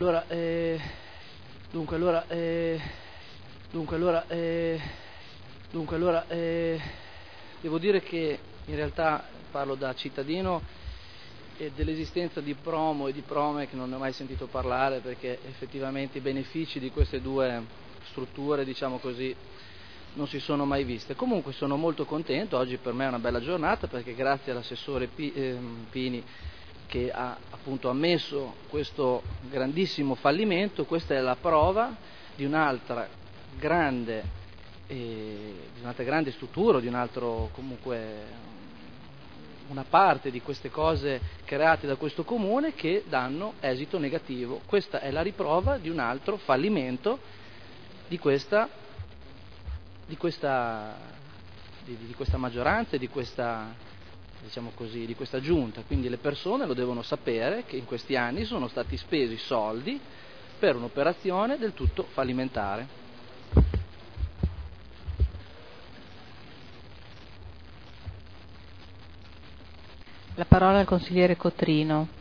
Allora, devo dire che in realtà parlo da cittadino e dell'esistenza di Promo e di Promec non ne ho mai sentito parlare, perché effettivamente i benefici di queste due strutture, diciamo così, non si sono mai viste. Comunque sono molto contento, oggi per me è una bella giornata, perché grazie all'assessore Pini, che ha appunto ammesso questo grandissimo fallimento, questa è la prova di un'altra grande struttura, di un altro, comunque una parte di queste cose create da questo comune che danno esito negativo. Questa è la riprova di un altro fallimento di questa maggioranza e di questa, diciamo così, di questa giunta. Quindi le persone lo devono sapere che in questi anni sono stati spesi soldi per un'operazione del tutto fallimentare. La parola al consigliere Cotrino.